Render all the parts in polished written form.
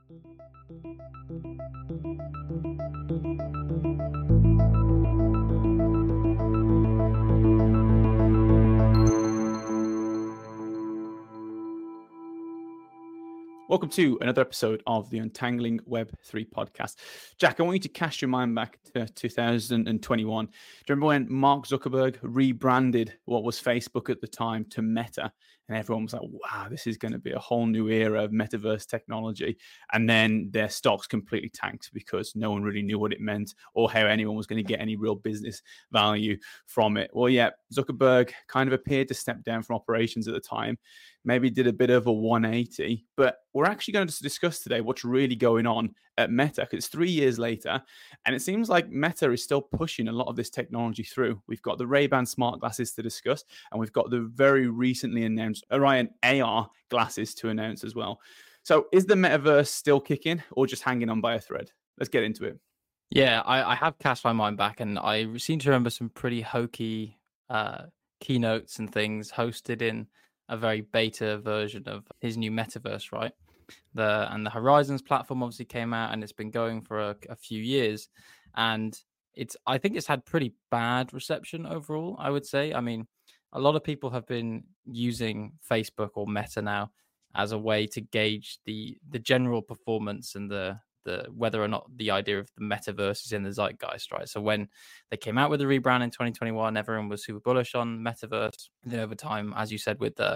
Welcome to another episode of the Untangling Web3 podcast. Jack, I want you to cast your mind back to 2021. Do you remember when Mark Zuckerberg rebranded what was Facebook at the time to Meta? And everyone was like, wow, this is going to be a whole new era of metaverse technology. And then their stocks completely tanked because no one really knew what it meant or how anyone was going to get any real business value from it. Well, yeah, Zuckerberg kind of appeared to step down from operations at the time, maybe did a bit of a 180, but we're actually going to discuss today what's really going on at Meta, because it's 3 years later, and it seems like Meta is still pushing a lot of this technology through. We've got the Ray-Ban smart glasses to discuss, and we've got the very recently announced Orion AR glasses to announce as well. So is the metaverse still kicking or just hanging on by a thread? Let's get into it. Yeah, I have cast my mind back, and I seem to remember some pretty hokey keynotes and things hosted in a very beta version of his new metaverse, right? The Horizons platform obviously came out, and it's been going for a few years, and I think it's had pretty bad reception overall, I would say. I mean, a lot of people have been using Facebook or Meta now as a way to gauge the general performance and the whether or not the idea of the metaverse is in the zeitgeist, right? So when they came out with the rebrand in 2021, everyone was super bullish on metaverse. And then over time, as you said, with the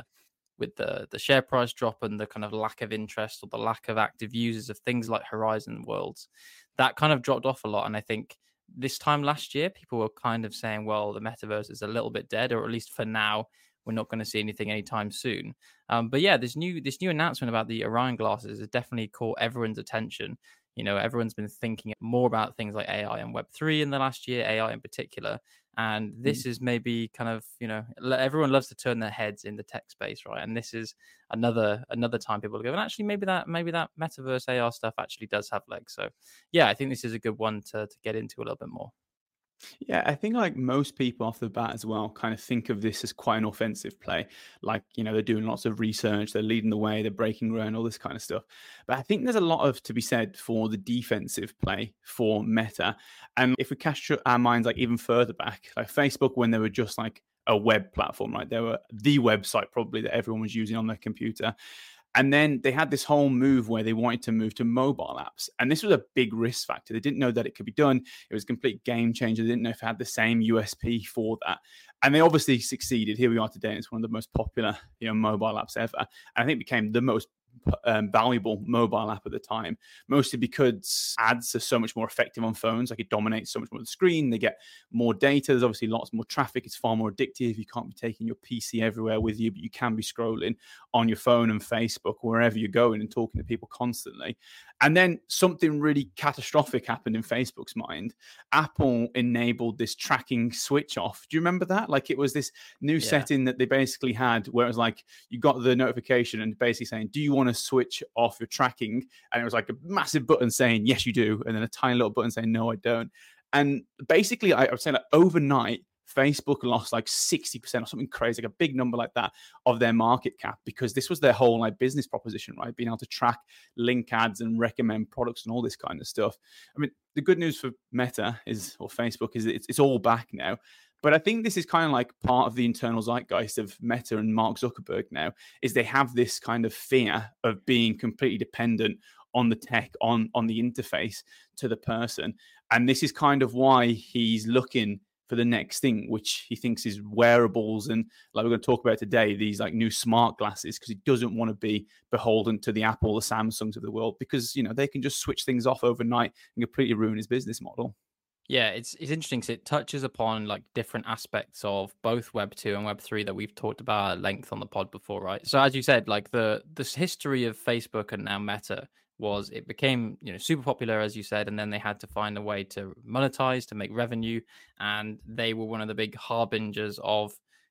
share price drop and the kind of lack of interest or the lack of active users of things like Horizon Worlds, that kind of dropped off a lot. And I think this time last year, people were kind of saying, well, the metaverse is a little bit dead, or at least for now, we're not going to see anything anytime soon. But yeah, this new announcement about the Orion glasses has definitely caught everyone's attention. You know, everyone's been thinking more about things like AI and Web3 in the last year, AI in particular. And this is maybe kind of, you know, everyone loves to turn their heads in the tech space, right? And this is another time people go, and actually maybe that metaverse AR stuff actually does have legs. So yeah, I think this is a good one to get into a little bit more. Yeah, I think like most people off the bat as well kind of think of this as quite an offensive play. Like, you know, they're doing lots of research, they're leading the way, they're breaking ground, all this kind of stuff. But I think there's a lot of to be said for the defensive play for Meta. And if we cast our minds like even further back, like Facebook, when they were just like a web platform, right? They were the website probably that everyone was using on their computer. And then they had this whole move where they wanted to move to mobile apps. And this was a big risk factor. They didn't know that it could be done. It was a complete game changer. They didn't know if it had the same USP for that. And they obviously succeeded. Here we are today. It's one of the most popular, mobile apps ever. And I think it became the most valuable mobile app at the time, mostly because ads are so much more effective on phones. Like it dominates so much more of the screen. They get more data. There's obviously lots more traffic. It's far more addictive. You can't be taking your PC everywhere with you, but you can be scrolling on your phone and Facebook, wherever you're going, and talking to people constantly. And then something really catastrophic happened in Facebook's mind. Apple enabled this tracking switch off. Do you remember that? Like it was this new setting that they basically had where it was like you got the notification and basically saying, do you want to switch off your tracking? And it was like a massive button saying, yes, you do. And then a tiny little button saying, no, I don't. And basically, I would say that overnight, Facebook lost like 60% or something crazy, like a big number like that of their market cap, because this was their whole like business proposition, right? Being able to track link ads and recommend products and all this kind of stuff. I mean, the good news for Meta or Facebook is it's all back now. But I think this is kind of like part of the internal zeitgeist of Meta and Mark Zuckerberg now, is they have this kind of fear of being completely dependent on the tech, on the interface to the person. And this is kind of why he's looking for the next thing, which he thinks is wearables. And like we're going to talk about today, these like new smart glasses, because he doesn't want to be beholden to the Apple, the Samsungs of the world, because, they can just switch things off overnight and completely ruin his business model. Yeah, it's interesting because it touches upon like different aspects of both Web 2 and Web 3 that we've talked about at length on the pod before, right? So as you said, like this history of Facebook and now Meta was it became super popular, as you said, and then they had to find a way to monetize, to make revenue, and they were one of the big harbingers of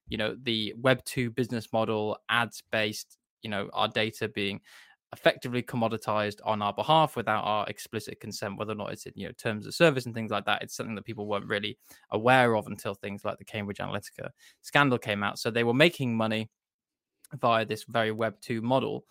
the Web 2 business model, ads based, our data being effectively commoditized on our behalf without our explicit consent, whether or not it's in terms of service and things like that. It's something that people weren't really aware of until things like the Cambridge Analytica scandal came out. So they were making money via this very Web 2 model.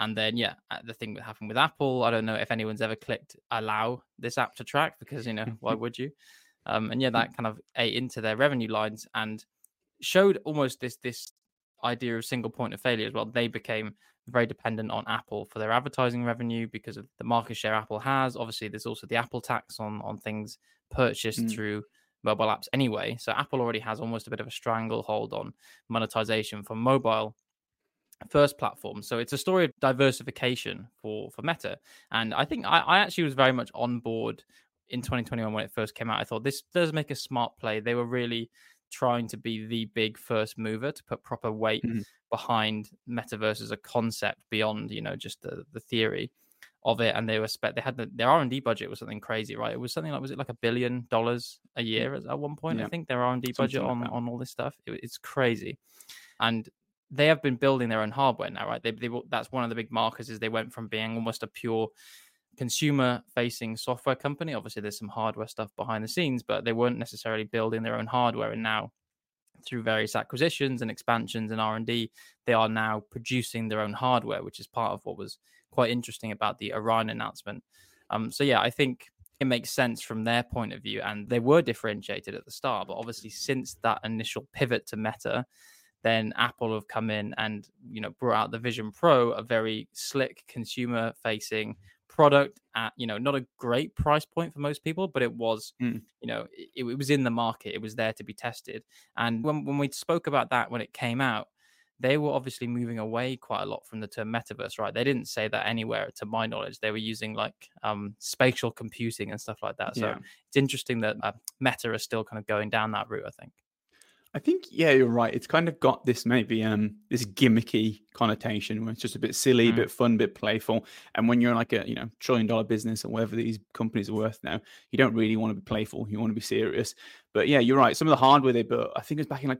And then, yeah, the thing that happened with Apple, I don't know if anyone's ever clicked allow this app to track because, why would you? And yeah, that kind of ate into their revenue lines and showed almost this idea of single point of failure as well. They became very dependent on Apple for their advertising revenue because of the market share Apple has. Obviously, there's also the Apple tax on things purchased Mm. through mobile apps anyway. So Apple already has almost a bit of a stranglehold on monetization for mobile first platform. So it's a story of diversification for Meta. And I think I actually was very much on board in 2021 when it first came out. I thought this does make a smart play. They were really trying to be the big first mover to put proper weight Mhm. behind metaverse as a concept beyond, just the theory of it. And they had their R&D budget was something crazy, right? It was something like, was it like $1 billion a year at one point? Yeah, I think their R&D budget something like that. on all this stuff. It's crazy. And they have been building their own hardware now, right? That's one of the big markers is they went from being almost a pure consumer-facing software company. Obviously, there's some hardware stuff behind the scenes, but they weren't necessarily building their own hardware. And now, through various acquisitions and expansions and R&D, they are now producing their own hardware, which is part of what was quite interesting about the Orion announcement. So yeah, I think it makes sense from their point of view, and they were differentiated at the start, but obviously since that initial pivot to Meta, then Apple have come in and brought out the Vision Pro, a very slick consumer facing product at not a great price point for most people, but it was Mm. it was in the market, it was there to be tested. And when we spoke about that when it came out, they were obviously moving away quite a lot from the term metaverse, right? They didn't say that anywhere to my knowledge. They were using like spatial computing and stuff like that. So Yeah. it's interesting that Meta is still kind of going down that route, I think. I think, yeah, you're right. It's kind of got this maybe this gimmicky connotation where it's just a bit silly, a bit fun, a bit playful. And when you're like a $1 trillion business or whatever these companies are worth now, you don't really want to be playful. You want to be serious. But yeah, you're right. Some of the hardware they built, I think it was back in like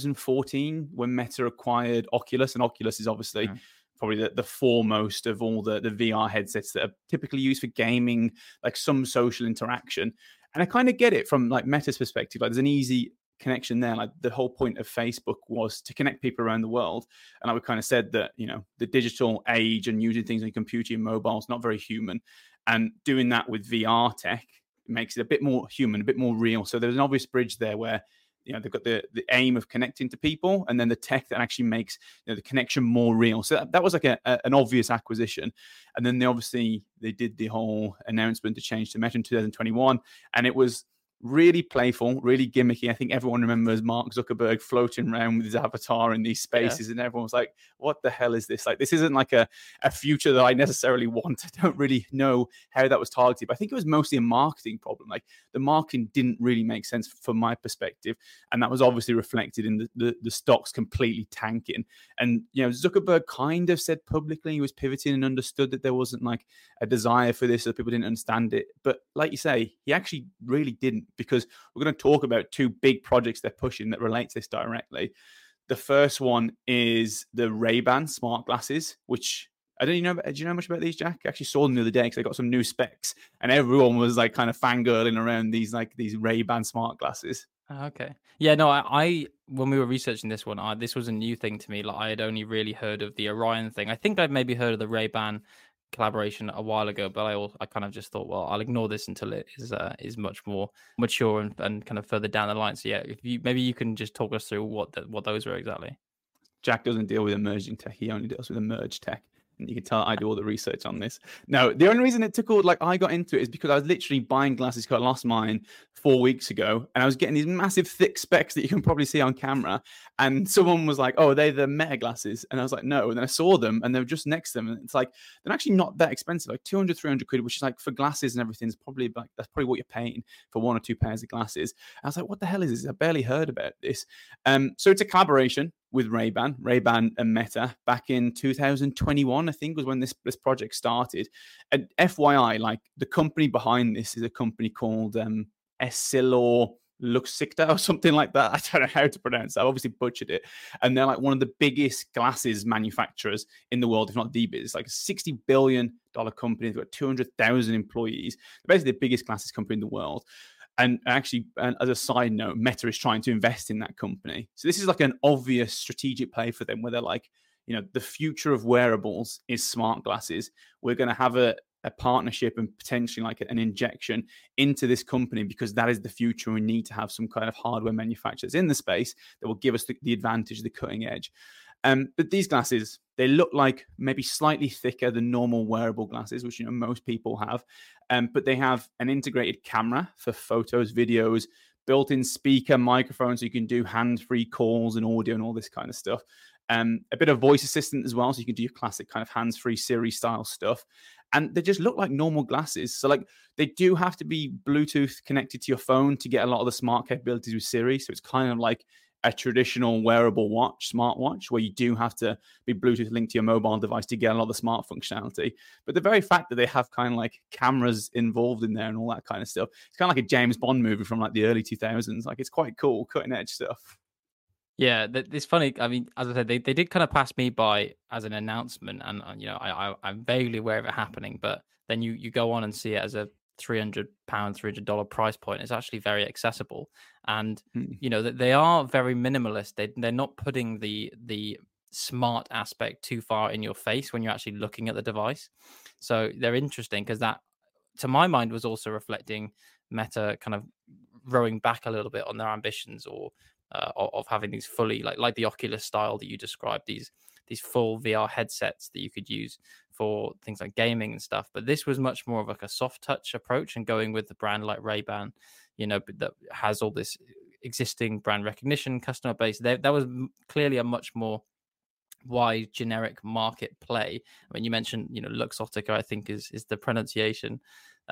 2014 when Meta acquired Oculus, and Oculus is obviously probably the foremost of all the VR headsets that are typically used for gaming, like some social interaction. And I kind of get it from like Meta's perspective. Like there's an easy connection there. Like the whole point of Facebook was to connect people around the world. And I would kind of said that, the digital age and using things on your computer and mobile is not very human. And doing that with VR tech makes it a bit more human, a bit more real. So there's an obvious bridge there where, they've got the aim of connecting to people and then the tech that actually makes the connection more real. So that was like an obvious acquisition. And then they did the whole announcement to change to Meta in 2021. And it was really playful, really gimmicky. I think everyone remembers Mark Zuckerberg floating around with his avatar in these spaces, and everyone was like, what the hell is this? Like, this isn't like a future that I necessarily want. I don't really know how that was targeted, but I think it was mostly a marketing problem. Like, the marketing didn't really make sense from my perspective, and that was obviously reflected in the stocks completely tanking. And, Zuckerberg kind of said publicly he was pivoting and understood that there wasn't like a desire for this, that people didn't understand it. But like you say, he actually really didn't, because we're going to talk about two big projects they're pushing that relate to this directly. The first one is the Ray-Ban smart glasses, which I don't even know. Do you know much about these, Jack? I actually saw them the other day because they got some new specs, and everyone was like kind of fangirling around these Ray-Ban smart glasses. Okay. Yeah, no, I when we were researching this one, this was a new thing to me. Like, I had only really heard of the Orion thing. I think I'd maybe heard of the Ray-Ban collaboration a while ago, but I kind of just thought, well, I'll ignore this until it is much more mature and kind of further down the line. So yeah, if you can just talk us through what those were exactly. Jack doesn't deal with emerging tech; he only deals with emerged tech. And you can tell I do all the research on this. No, the only reason it took all, I got into it is because I was literally buying glasses because I lost mine 4 weeks ago. And I was getting these massive thick specs that you can probably see on camera. And someone was like, oh, they're the Meta glasses. And I was like, no. And then I saw them and they were just next to them. And it's like, they're actually not that expensive, like 200, 300 quid, which is like for glasses and everything is probably like, that's probably what you're paying for 1 or 2 pairs of glasses. And I was like, what the hell is this? I barely heard about this. So it's a collaboration with Ray-Ban and Meta back in 2021, I think was when this project started. And FYI, like the company behind this is a company called EssilorLuxottica or something like that. I don't know how to pronounce that. I obviously butchered it. And they're like one of the biggest glasses manufacturers in the world, if not the biggest. It's like a $60 billion company. They've got 200,000 employees. They're basically the biggest glasses company in the world. And actually, as a side note, Meta is trying to invest in that company. So this is like an obvious strategic play for them where they're like, the future of wearables is smart glasses. We're going to have a partnership and potentially like an injection into this company because that is the future. We need to have some kind of hardware manufacturers in the space that will give us the advantage, the cutting edge. But these glasses, they look like maybe slightly thicker than normal wearable glasses, which most people have. But they have an integrated camera for photos, videos, built-in speaker, microphone, so you can do hand-free calls and audio and all this kind of stuff. A bit of voice assistant as well, so you can do your classic kind of hands-free Siri style stuff. And they just look like normal glasses. So like they do have to be Bluetooth connected to your phone to get a lot of the smart capabilities with Siri. So it's kind of like a traditional wearable watch, smartwatch, where you do have to be Bluetooth linked to your mobile device to get a lot of the smart functionality. But the very fact that they have kind of like cameras involved in there and all that kind of stuff, it's kind of like a James Bond movie from like the early 2000s. Like it's quite cool, cutting edge stuff. Yeah, it's funny. I mean, as I said, they did kind of pass me by as an announcement, and I'm vaguely aware of it happening. But then you go on and see it as a £300, $300 price point. It's actually very accessible, and they are very minimalist. They're not putting the smart aspect too far in your face when you're actually looking at the device. So they're interesting because that, to my mind, was also reflecting Meta kind of rowing back a little bit on their ambitions or of having these fully like the Oculus style that you described, these full VR headsets that you could use for things like gaming and stuff. But this was much more of like a soft touch approach and going with the brand like Ray-Ban, that has all this existing brand recognition, customer base. That was clearly a much more wide generic market play. I mean, you mentioned, Luxottica, I think is the pronunciation.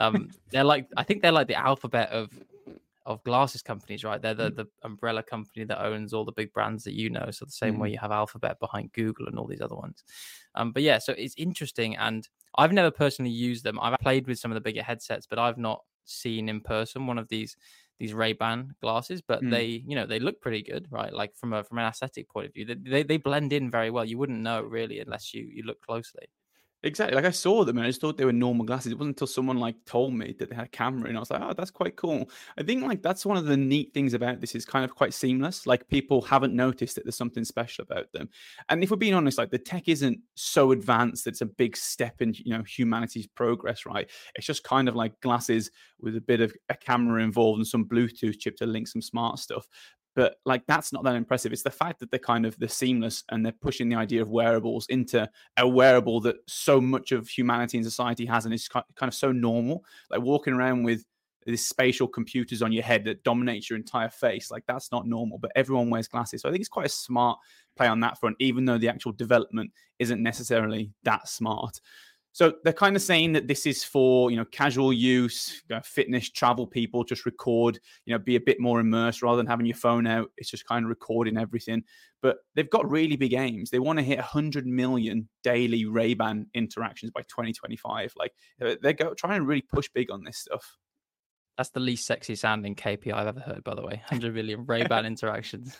I think they're like the alphabet of glasses companies, right? They're the umbrella company that owns all the big brands that So the same way you have Alphabet behind Google and all these other ones. But yeah, so it's interesting. And I've never personally used them. I've played with some of the bigger headsets, but I've not seen in person one of these Ray-Ban glasses. But they look pretty good, right? Like from an aesthetic point of view, they blend in very well. You wouldn't know really unless you look closely. Exactly. Like I saw them and I just thought they were normal glasses. It wasn't until someone like told me that they had a camera and I was like, oh, that's quite cool. I think like that's one of the neat things about this is kind of quite seamless. Like people haven't noticed that there's something special about them. And if we're being honest, like the tech isn't so advanced that it's a big step in, humanity's progress, right? It's just kind of like glasses with a bit of a camera involved and some Bluetooth chip to link some smart stuff. But like that's not that impressive. It's the fact that they're seamless and they're pushing the idea of wearables into a wearable that so much of humanity and society has and is kind of so normal. Like walking around with these spatial computers on your head that dominates your entire face. Like that's not normal, but everyone wears glasses. So I think it's quite a smart play on that front, even though the actual development isn't necessarily that smart. So they're kind of saying that this is for, casual use, fitness, travel people, just record, be a bit more immersed rather than having your phone out. It's just kind of recording everything. But they've got really big aims. They want to hit 100 million daily Ray-Ban interactions by 2025. Like they're trying to really push big on this stuff. That's the least sexy sounding KPI I've ever heard, by the way. 100 million Ray-Ban interactions.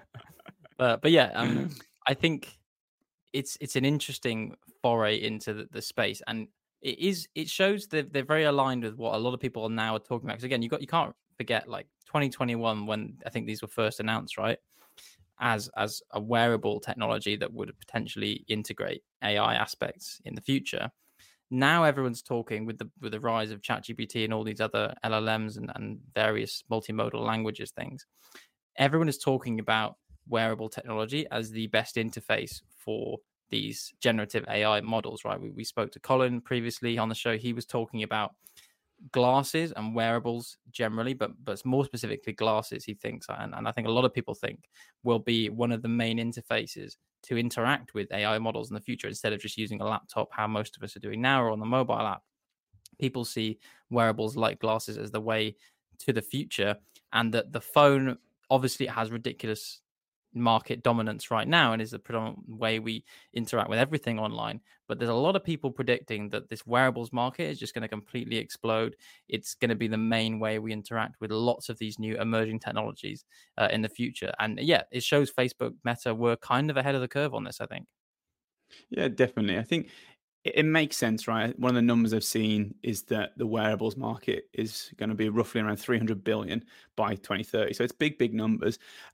but yeah, I think it's an interesting foray into the space, and it shows that they're very aligned with what a lot of people now are talking about. Because again, you can't forget like 2021 when I think these were first announced, right? As a wearable technology that would potentially integrate AI aspects in the future. Now everyone's talking with the rise of ChatGPT and all these other LLMs and various multimodal languages things. Everyone is talking about wearable technology as the best interface for these generative AI models, right? We spoke to Colin previously on the show. He was talking about glasses and wearables generally, but more specifically glasses, he thinks, and I think a lot of people think will be one of the main interfaces to interact with AI models in the future instead of just using a laptop, how most of us are doing now, or on the mobile app. People see wearables like glasses as the way to the future, and that the phone, obviously, it has ridiculous market dominance right now and is the predominant way we interact with everything online. But there's a lot of people predicting that this wearables market is just going to completely explode. It's going to be the main way we interact with lots of these new emerging technologies in the future. And yeah, it shows Facebook, Meta were kind of ahead of the curve on this, I think. Yeah, definitely. I think it makes sense, right? One of the numbers I've seen is that the wearables market is going to be roughly around 300 billion by 2030. So it's big, big numbers.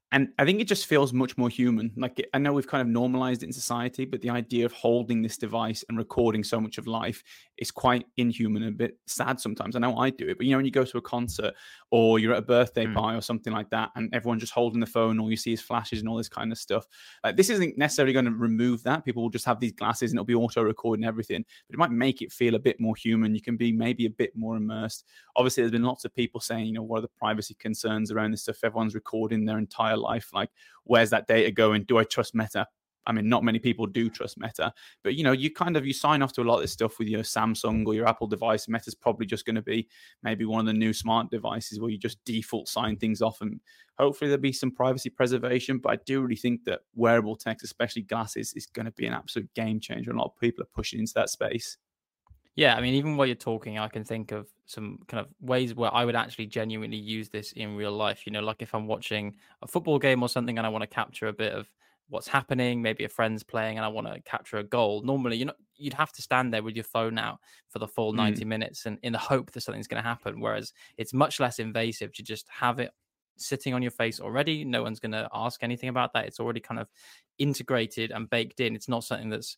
And I think it just feels much more human. Like I know we've kind of normalized it in society, but the idea of holding this device and recording so much of life is quite inhuman and a bit sad sometimes. I know I do it, but when you go to a concert or you're at a birthday Mm. party or something like that, and everyone's just holding the phone, all you see is flashes and all this kind of stuff. Like this isn't necessarily going to remove that. People will just have these glasses and it'll be auto recording everything, but it might make it feel a bit more human. You can be maybe a bit more immersed. Obviously, there's been lots of people saying, what are the privacy concerns around this stuff? Everyone's recording their entire life. Like, where's that data going? Do I trust Meta? I mean, not many people do trust Meta, but you sign off to a lot of this stuff with your Samsung or your Apple device. Meta's probably just going to be maybe one of the new smart devices where you just default sign things off, and hopefully there'll be some privacy preservation. But I do really think that wearable tech, especially glasses, is going to be an absolute game changer. A lot of people are pushing into that space. Yeah, I mean, even while you're talking, I can think of some kind of ways where I would actually genuinely use this in real life. Like if I'm watching a football game or something and I want to capture a bit of what's happening, maybe a friend's playing and I want to capture a goal. Normally, you'd have to stand there with your phone out for the full 90 minutes and in the hope that something's going to happen. Whereas it's much less invasive to just have it sitting on your face already. No one's going to ask anything about that. It's already kind of integrated and baked in. It's not something that's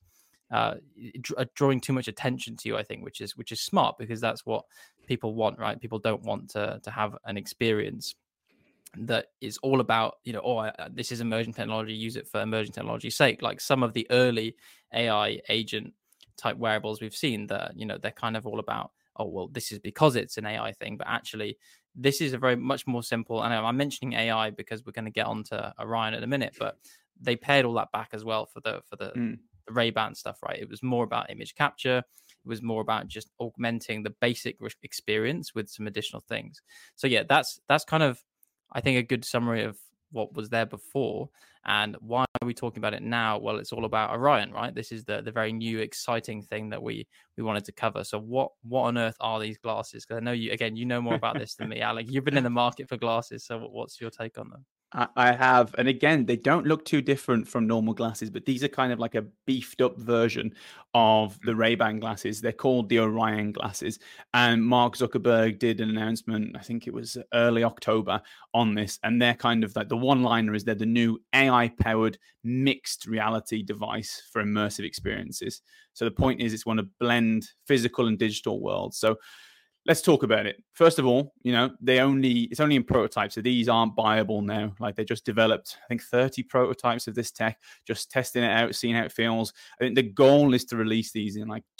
drawing too much attention to you, I think, which is smart because that's what people want, right? People don't want to have an experience that is all about, this is emerging technology, use it for emerging technology's sake. Like some of the early AI agent type wearables we've seen that, they're kind of all about, oh, well, this is because it's an AI thing, but actually this is a very much more simple. And I'm mentioning AI because we're going to get onto Orion in a minute, but they pared all that back as well for the Ray-Ban stuff, right? It was more about image capture. It was more about just augmenting the basic experience with some additional things. So yeah, that's kind of, I think, a good summary of what was there before. And why are we talking about it now? Well, it's all about Orion, right? This is the very new, exciting thing that we wanted to cover. So what on earth are these glasses? Because I know you know more about this than me, Alec. You've been in the market for glasses. So what's your take on them? I have. And again, they don't look too different from normal glasses, but these are kind of like a beefed up version of the Ray-Ban glasses. They're called the Orion glasses. And Mark Zuckerberg did an announcement, I think it was early October, on this. And they're kind of like the one-liner is they're the new AI-powered mixed reality device for immersive experiences. So the point is it's want to blend physical and digital worlds. So let's talk about it. First of all, it's only in prototypes, so these aren't buyable now. Like they just developed, I think, 30 prototypes of this tech, just testing it out, seeing how it feels. I think the goal is to release these in like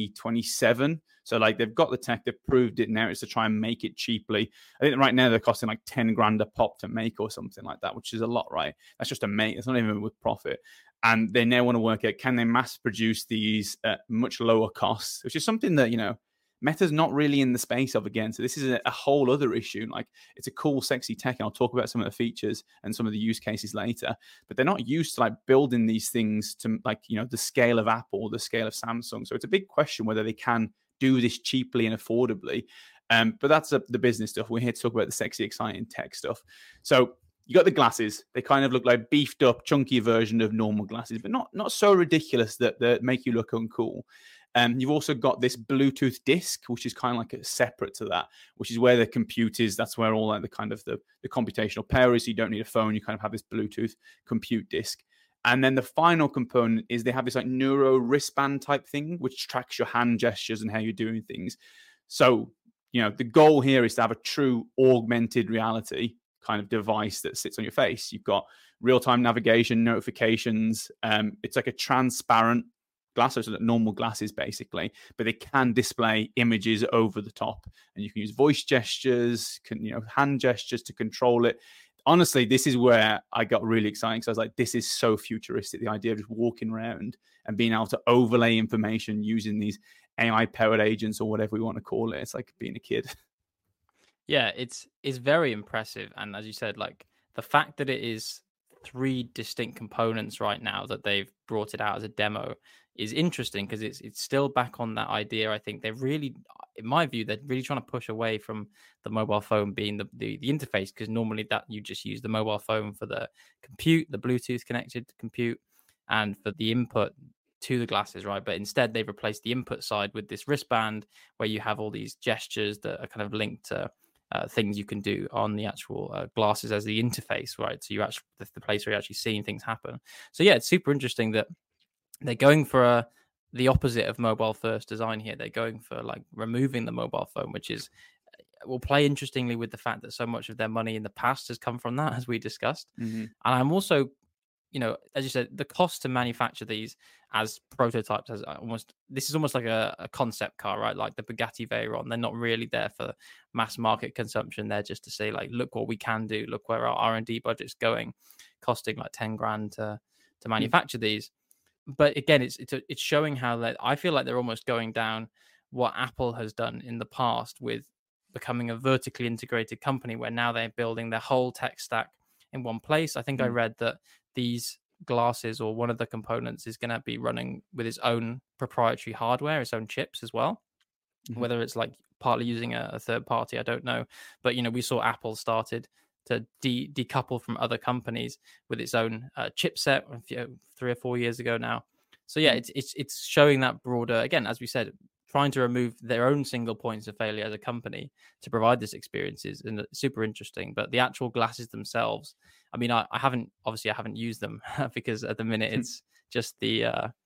2027. So like they've got the tech, they've proved it. Now it's to try and make it cheaply. I think right now they're costing like 10 grand a pop to make or something like that, which is a lot, right? That's just a make. It's not even with profit. And they now want to work out, can they mass produce these at much lower costs, which is something that, Meta's not really in the space of again. So this is a whole other issue. Like it's a cool, sexy tech. And I'll talk about some of the features and some of the use cases later, but they're not used to like building these things to like, the scale of Apple, the scale of Samsung. So it's a big question whether they can do this cheaply and affordably. But that's the business stuff. We're here to talk about the sexy, exciting tech stuff. So you got the glasses. They kind of look like beefed up, chunky version of normal glasses, but not so ridiculous that they make you look uncool. You've also got this Bluetooth disc, which is kind of like a separate to that, which is where the compute is. That's where all like the kind of the computational power is. So you don't need a phone. You kind of have this Bluetooth compute disc. And then the final component is they have this like neuro wristband type thing, which tracks your hand gestures and how you're doing things. So, the goal here is to have a true augmented reality kind of device that sits on your face. You've got real-time navigation, notifications. It's like a transparent glasses, so normal glasses basically, but they can display images over the top, and you can use voice gestures, hand gestures to control it. Honestly, this is where I got really excited. So I was like, this is so futuristic. The idea of just walking around and being able to overlay information using these AI powered agents or whatever we want to call it. It's like being a kid. Yeah, it's very impressive. And as you said, like the fact that it is 3 distinct components right now that they've brought it out as a demo is interesting because it's still back on that idea. I think they're really, in my view, they're really trying to push away from the mobile phone being the interface, because normally that you just use the mobile phone for the compute, the Bluetooth connected compute, and for the input to the glasses, right? But instead they've replaced the input side with this wristband where you have all these gestures that are kind of linked to things you can do on the actual glasses as the interface, right? So you actually the place where you're actually seeing things happen. So yeah, it's super interesting that they're going for the opposite of mobile first design here. They're going for like removing the mobile phone, which is will play interestingly with the fact that so much of their money in the past has come from that, as we discussed. Mm-hmm. And I'm also, as you said, the cost to manufacture these as prototypes, this is almost like a concept car, right? Like the Bugatti Veyron. They're not really there for mass market consumption. They're just to say, like, look what we can do. Look where our R&D budget's going, costing like 10 grand to manufacture these. But again, it's showing how that I feel like they're almost going down what Apple has done in the past with becoming a vertically integrated company, where now they're building their whole tech stack in one place. I think I read that these glasses, or one of the components, is going to be running with its own proprietary hardware, its own chips as well. Whether it's like partly using a third party, I don't know. But we saw Apple started to decouple from other companies with its own chipset 3 or 4 years ago now. So yeah, it's showing that broader, again, as we said, trying to remove their own single points of failure as a company to provide this experience is super interesting. But the actual glasses themselves, I mean, I haven't used them because at the minute it's just the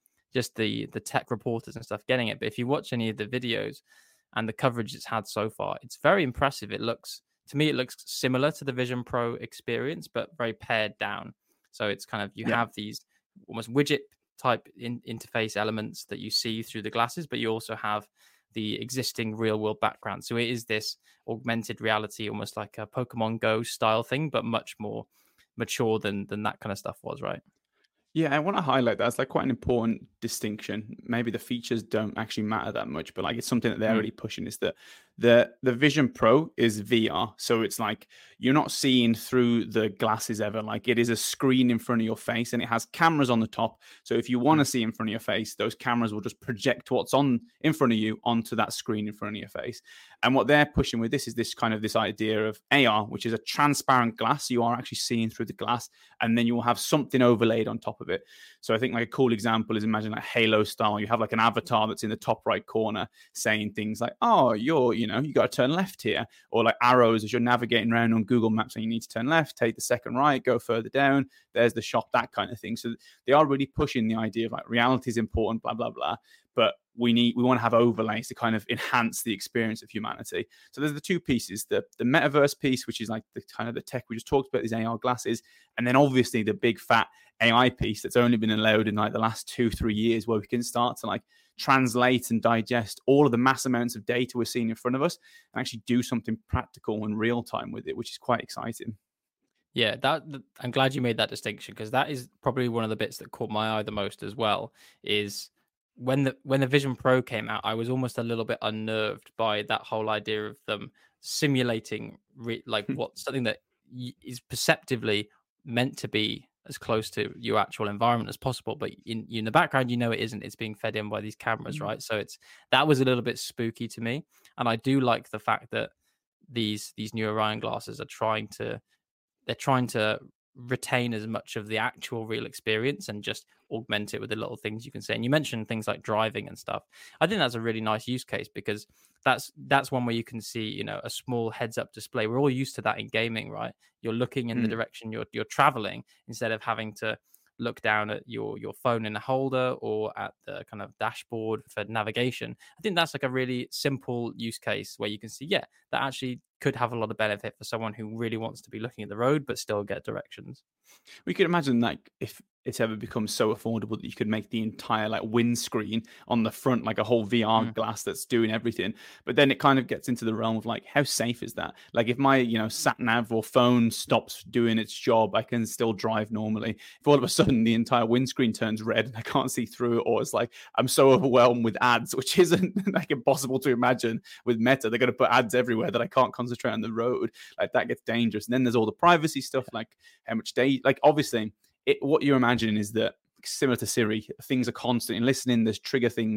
tech reporters and stuff getting it. But if you watch any of the videos and the coverage it's had so far, it's very impressive. To me, it looks similar to the Vision Pro experience, but very pared down. So it's kind of, you have these almost widget type interface elements that you see through the glasses, but you also have the existing real world background. So it is this augmented reality, almost like a Pokemon Go style thing, but much more mature than that kind of stuff was, right? Yeah, I want to highlight that. It's like quite an important distinction. Maybe the features don't actually matter that much, but like it's something that they're really pushing, is that the Vision Pro is VR. So it's like you're not seeing through the glasses ever. Like it is a screen in front of your face, and it has cameras on the top. So if you want to see in front of your face, those cameras will just project what's on in front of you onto that screen in front of your face. And what they're pushing with this is this idea of AR, which is a transparent glass. You are actually seeing through the glass, and then you will have something overlaid on top of it. So I think like a cool example is, imagine like Halo style. You have like an avatar that's in the top right corner saying things like, oh, you got to turn left here, or like arrows as you're navigating around on Google Maps and you need to turn left, take the second right, go further down, there's the shop, that kind of thing. So they are really pushing the idea of like reality is important, blah, blah, blah. But we want to have overlays to kind of enhance the experience of humanity. So there's the two pieces, the metaverse piece, which is like the kind of the tech we just talked about, these AR glasses, and then obviously the big fat AI piece that's only been allowed in like the last 2-3 years, where we can start to like translate and digest all of the mass amounts of data we're seeing in front of us and actually do something practical and real time with it, which is quite exciting. Yeah, I'm glad you made that distinction, because that is probably one of the bits that caught my eye the most as well. Is when the Vision Pro came out, I was almost a little bit unnerved by that whole idea of them simulating what something that is perceptively meant to be as close to your actual environment as possible, but in the background, it isn't. It's being fed in by these cameras, right? So that was a little bit spooky to me, and I do like the fact that these new Orion glasses are trying to retain as much of the actual real experience and just augment it with the little things you can say. And you mentioned things like driving and stuff. I think that's a really nice use case, because that's one where you can see, a small heads up display. We're all used to that in gaming, right? You're looking in the direction you're traveling, instead of having to look down at your phone in a holder or at the kind of dashboard for navigation. I think that's like a really simple use case where you can see, that actually could have a lot of benefit for someone who really wants to be looking at the road but still get directions. We could imagine like if it's ever becomes so affordable that you could make the entire like windscreen on the front like a whole VR glass that's doing everything. But then it kind of gets into the realm of like, how safe is that? Like if my sat nav or phone stops doing its job, I can still drive normally. If all of a sudden the entire windscreen turns red and I can't see through it, or it's like I'm so overwhelmed with ads, which isn't like impossible to imagine with Meta. They're going to put ads everywhere that I can't concentrate on the road. Like that gets dangerous. And then there's all the privacy stuff, like how much data, like obviously what you're imagining is that, similar to Siri, things are constantly listening. There's trigger things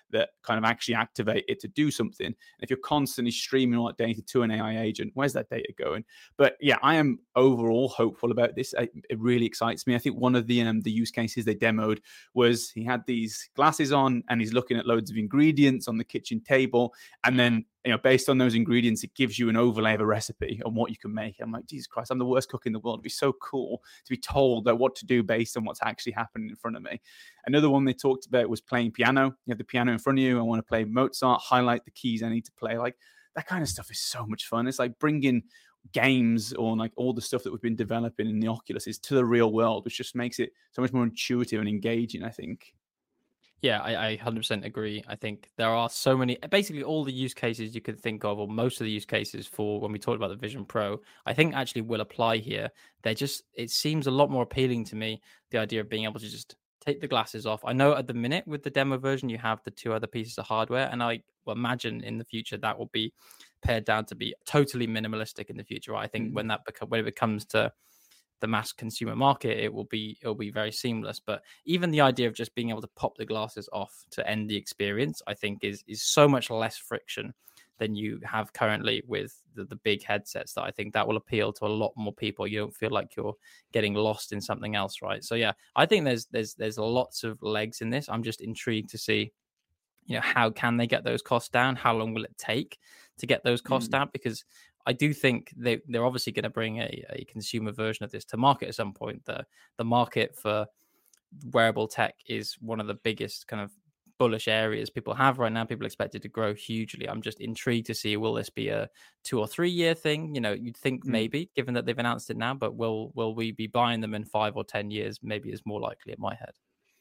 that kind of actually activate it to do something. And if you're constantly streaming all that data to an AI agent, where's that data going? But yeah, I am overall hopeful about this. It really excites me. I think one of the use cases they demoed was he had these glasses on and he's looking at loads of ingredients on the kitchen table, and then based on those ingredients, it gives you an overlay of a recipe on what you can make. I'm like, Jesus Christ, I'm the worst cook in the world. It'd be so cool to be told that what to do based on what's actually happening in front of me. Another one they talked about was playing piano. You have the piano in front of you. I want to play Mozart, highlight the keys I need to play. Like, that kind of stuff is so much fun. It's like bringing games or like all the stuff that we've been developing in the Oculus is to the real world, which just makes it so much more intuitive and engaging, I think. Yeah, I 100% agree. I think there are so many, basically all the use cases you could think of, or most of the use cases for when we talked about the Vision Pro, I think actually will apply here. It seems a lot more appealing to me, the idea of being able to just take the glasses off. I know at the minute with the demo version, you have the two other pieces of hardware, and I will imagine in the future that will be pared down to be totally minimalistic in the future. Right? I think when it becomes to the mass consumer market, it'll be very seamless. But even the idea of just being able to pop the glasses off to end the experience, I think is so much less friction than you have currently with the big headsets, that I think that will appeal to a lot more people. You don't feel like you're getting lost in something else, right? So yeah, I think there's lots of legs in this. I'm just intrigued to see, how can they get those costs down? How long will it take to get those costs down? Because I do think they're obviously going to bring a consumer version of this to market at some point. The market for wearable tech is one of the biggest kind of bullish areas people have right now. People expect it to grow hugely. I'm just intrigued to see, will this be a 2 or 3 year thing? You'd think maybe, given that they've announced it now, but will we be buying them in 5 or 10 years? Maybe is more likely in my head.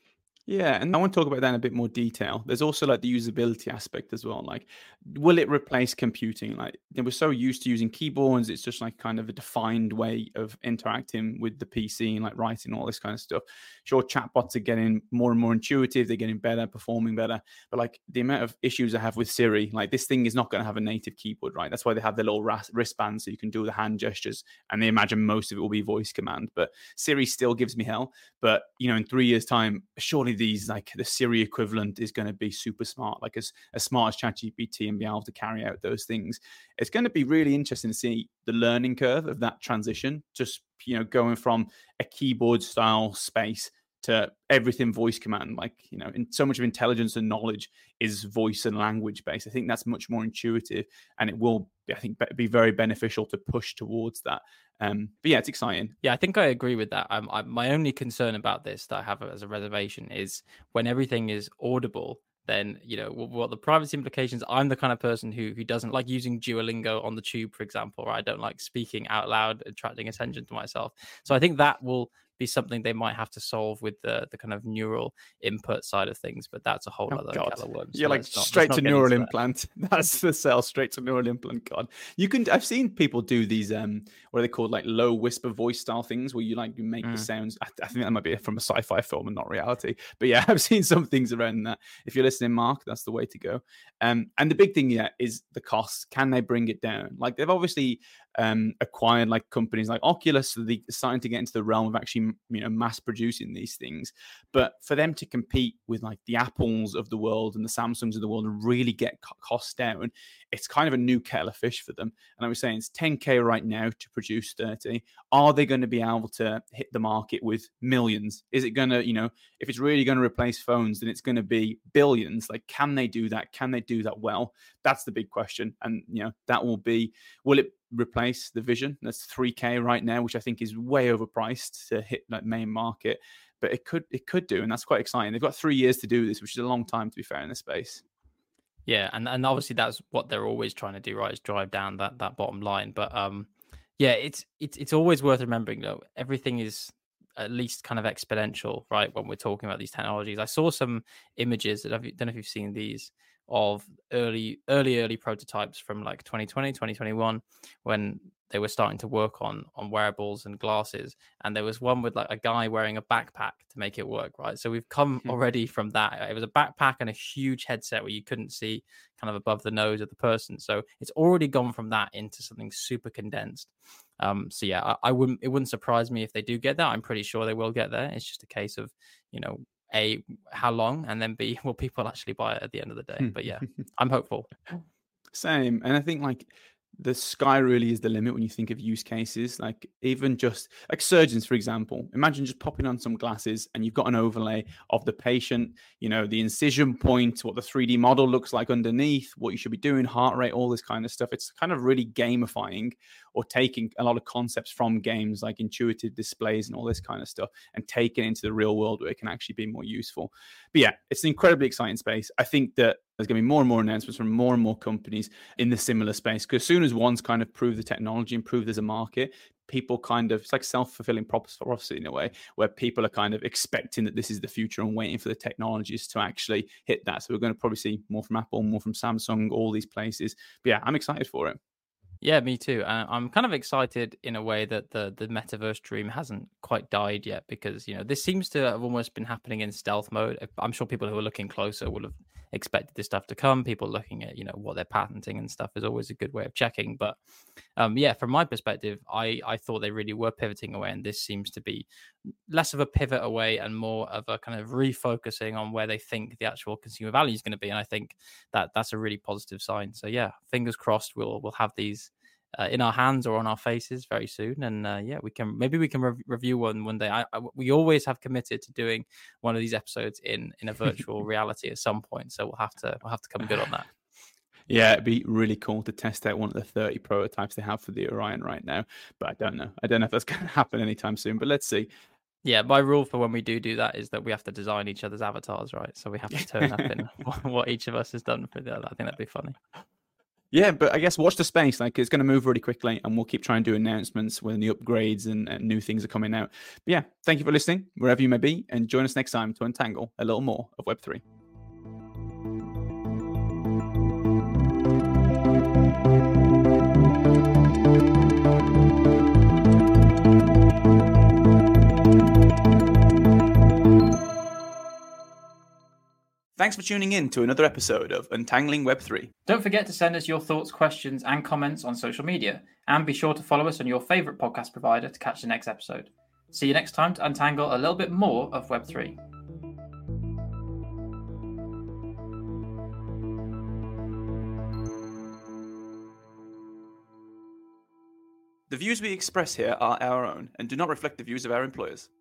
Yeah, and I want to talk about that in a bit more detail. There's also like the usability aspect as well. Like, will it replace computing? Like, we're so used to using keyboards, it's just like kind of a defined way of interacting with the PC and like writing all this kind of stuff. Sure, chatbots are getting more and more intuitive, they're getting better, performing better. But like the amount of issues I have with Siri, like this thing is not going to have a native keyboard, right? That's why they have the little wristband so you can do the hand gestures. And they imagine most of it will be voice command. But Siri still gives me hell. But in 3 years' time, surely these, like the Siri equivalent, is going to be super smart, like as smart as ChatGPT, and be able to carry out those things. It's going to be really interesting to see the learning curve of that transition, just going from a keyboard style space to everything voice command. Like, in so much of intelligence and knowledge is voice and language based. I think that's much more intuitive, and it will, I think, be very beneficial to push towards that. But yeah, it's exciting. Yeah, I think I agree with that. My only concern about this that I have as a reservation is when everything is audible, then what the privacy implications. I'm the kind of person who doesn't like using Duolingo on the tube, for example, right? I don't like speaking out loud, attracting attention to myself. So I think that will be something they might have to solve with the kind of neural input side of things, but that's a whole other kettle of worms. You're like straight to neural implant. That's the sell, straight to neural implant. God, I've seen people do these what are they called, like low whisper voice style things where you make the sounds. I think that might be from a sci-fi film and not reality, but yeah, I've seen some things around that. If you're listening, Mark, that's the way to go. And the big thing is the cost. Can they bring it down? Like, they've obviously acquired like companies like Oculus, so they're starting to get into the realm of actually mass producing these things. But for them to compete with like the Apples of the world and the Samsungs of the world and really get costs down, it's kind of a new kettle of fish for them. And I was saying it's $10,000 right now to produce 30. Are they going to be able to hit the market with millions? Is it going to, if it's really going to replace phones, then it's going to be billions. Like, can they do that? Can they do that well? That's the big question. And that will it replace the Vision? That's $3,000 right now, which I think is way overpriced to hit that main market. But it could do, and that's quite exciting. They've got 3 years to do this, which is a long time, to be fair, in this space. Yeah, and obviously that's what they're always trying to do, right? Is drive down that bottom line. But yeah, it's always worth remembering though. Everything is at least kind of exponential, right? When we're talking about these technologies, I saw some images that I don't know if you've seen these, of early prototypes from like 2020, 2021, when they were starting to work on wearables and glasses. And there was one with like a guy wearing a backpack to make it work, right? So we've come already from that. It was a backpack and a huge headset where you couldn't see kind of above the nose of the person. So it's already gone from that into something super condensed. So yeah, it wouldn't surprise me if they do get that. I'm pretty sure they will get there. It's just a case of, A, how long, and then B, will people actually buy it at the end of the day? But yeah, I'm hopeful. Same. And I think like the sky really is the limit when you think of use cases. Like even just like surgeons, for example, imagine just popping on some glasses and you've got an overlay of the patient, the incision point, what the 3D model looks like underneath, what you should be doing, heart rate, all this kind of stuff. It's kind of really gamifying or taking a lot of concepts from games like intuitive displays and all this kind of stuff and taking it into the real world where it can actually be more useful. But yeah, it's an incredibly exciting space. I think that there's going to be more and more announcements from more and more companies in the similar space, because as soon as one's kind of proved the technology and proved there's a market, people kind of, it's like self-fulfilling prophecy in a way, where people are kind of expecting that this is the future and waiting for the technologies to actually hit that. So we're going to probably see more from Apple, more from Samsung, all these places. But yeah, I'm excited for it. Yeah, me too. I'm kind of excited in a way that the metaverse dream hasn't quite died yet, because this seems to have almost been happening in stealth mode. I'm sure people who are looking closer will have expected this stuff to come. People looking at what they're patenting and stuff is always a good way of checking. But yeah, from my perspective, I thought they really were pivoting away, and this seems to be less of a pivot away and more of a kind of refocusing on where they think the actual consumer value is going to be. And I think that that's a really positive sign. So yeah, fingers crossed we'll have these in our hands or on our faces very soon. And yeah, we can review one day. We always have committed to doing one of these episodes in a virtual reality at some point. So we'll have to come good on that. Yeah, it'd be really cool to test out one of the 30 prototypes they have for the Orion right now. But I don't know if that's going to happen anytime soon, but let's see. Yeah, my rule for when we do that is that we have to design each other's avatars, right? So we have to turn up in what each of us has done for the other. I think that'd be funny. Yeah, but I guess watch the space. Like, it's going to move really quickly, and we'll keep trying to do announcements when the upgrades and new things are coming out. But yeah, thank you for listening, wherever you may be, and join us next time to untangle a little more of Web3. Thanks for tuning in to another episode of Untangling Web3. Don't forget to send us your thoughts, questions, and comments on social media, and be sure to follow us on your favourite podcast provider to catch the next episode. See you next time to untangle a little bit more of Web3. The views we express here are our own and do not reflect the views of our employers.